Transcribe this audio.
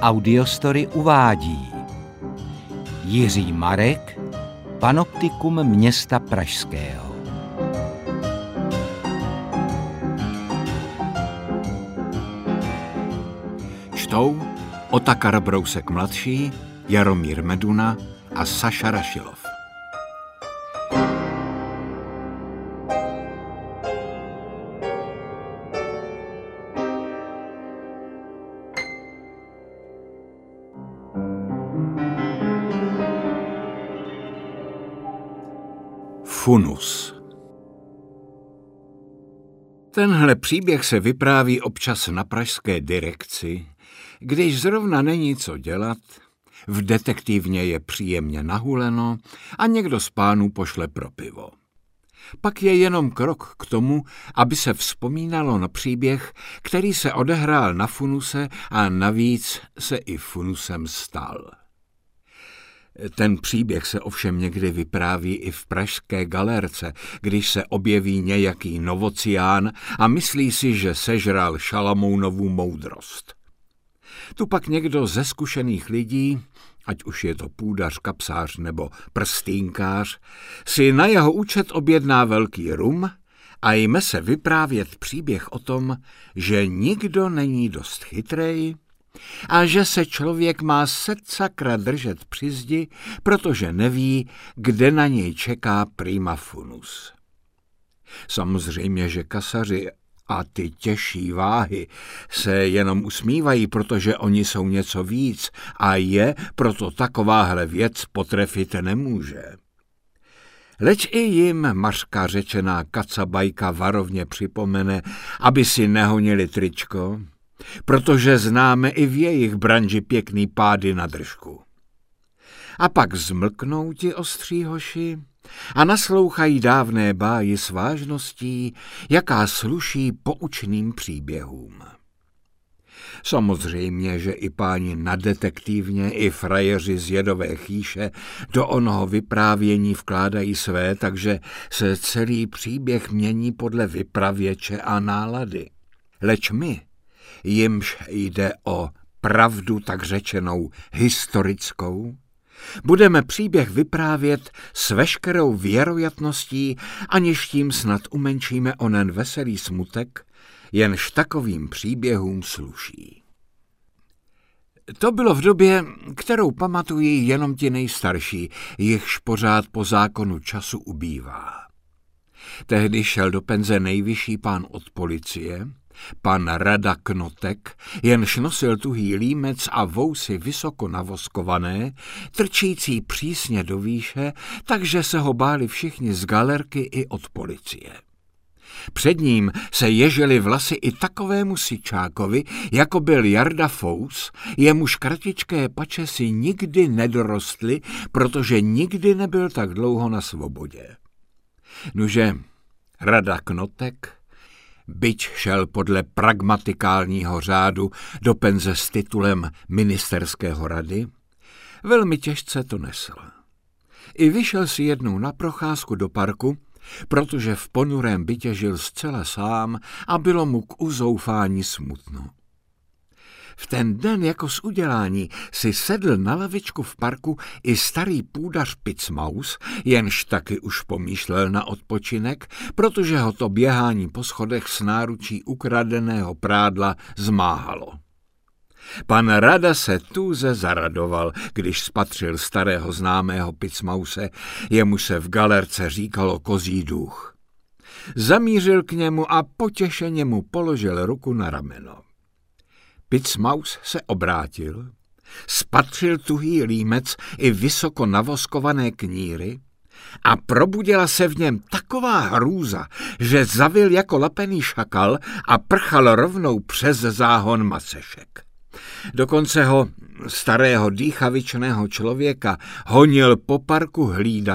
Audiostory uvádí Jiří Marek, Panoptikum města Pražského. Čtou Otakar Brousek mladší, Jaromír Meduna a Saša Rašilov. Funus. Tenhle příběh se vypráví občas na pražské direkci, když zrovna není co dělat, v detektivně je příjemně nahuleno a někdo z pánů pošle pro pivo. Pak je jenom krok k tomu, aby se vzpomínalo na příběh, který se odehrál na funuse a navíc se i funusem stal. Ten příběh se ovšem někdy vypráví i v pražské galerce, když se objeví nějaký novocián a myslí si, že sežral Šalamounovu moudrost. Tu pak někdo ze zkušených lidí, ať už je to půdař, kapsář nebo prstýnkář, si na jeho účet objedná velký rum a jme se vyprávět příběh o tom, že nikdo není dost chytrej a že se člověk má secakra držet při zdi, protože neví, kde na něj čeká prima funus. Samozřejmě, že kasaři a ty těžší váhy se jenom usmívají, protože oni jsou něco víc a je proto takováhle věc potrefit nemůže. Leč i jim mařka řečená kacabajka varovně připomene, aby si nehonili tričko, protože známe i v jejich branži pěkný pády na držku. A pak zmlknou ti ostří hoši a naslouchají dávné báji s vážností, jaká sluší poučným příběhům. Samozřejmě, že i páni na detektivně, i frajeři z Jedové chýše do onoho vyprávění vkládají své, takže se celý příběh mění podle vypravěče a nálady. Leč my, jimž jde o pravdu tak řečenou historickou, budeme příběh vyprávět s veškerou věroятností, aniž tím snad umenšíme onen veselý smutek, jenž takovým příběhům sluší. To bylo v době, kterou pamatují jenom ti nejstarší, jichž pořád po zákonu času ubývá. Tehdy šel do penze nejvyšší pán od policie, pan Rada Knotek, jenž nosil tuhý límec a vousy vysoko navoskované, trčící přísně do výše, takže se ho báli všichni z galerky i od policie. Před ním se ježily vlasy i takovému sičákovi, jako byl Jarda Fous, jemuž kratičké pačesy nikdy nedorostly, protože nikdy nebyl tak dlouho na svobodě. Nuže, Rada Knotek, byť šel podle pragmatikálního řádu do penze s titulem ministerského rady, velmi těžce to nesl. I vyšel si jednou na procházku do parku, protože v ponurém bytě žil zcela sám a bylo mu k uzoufání smutno. V ten den jako z udělání si sedl na lavičku v parku i starý půdař Picmaus, jenž taky už pomýšlel na odpočinek, protože ho to běhání po schodech s náručí ukradeného prádla zmáhalo. Pan Rada se tuze zaradoval, když spatřil starého známého Picmause, jemu se v galerce říkalo kozí duch. Zamířil k němu a potěšeně mu položil ruku na rameno. Picmaus se obrátil, spatřil tuhý límec i vysoko navoskované kníry a probudila se v něm taková hrůza, že zavil jako lapený šakal a prchal rovnou přes záhon macešek. Dokonce ho, starého dýchavičného člověka, honil po parku hlídat,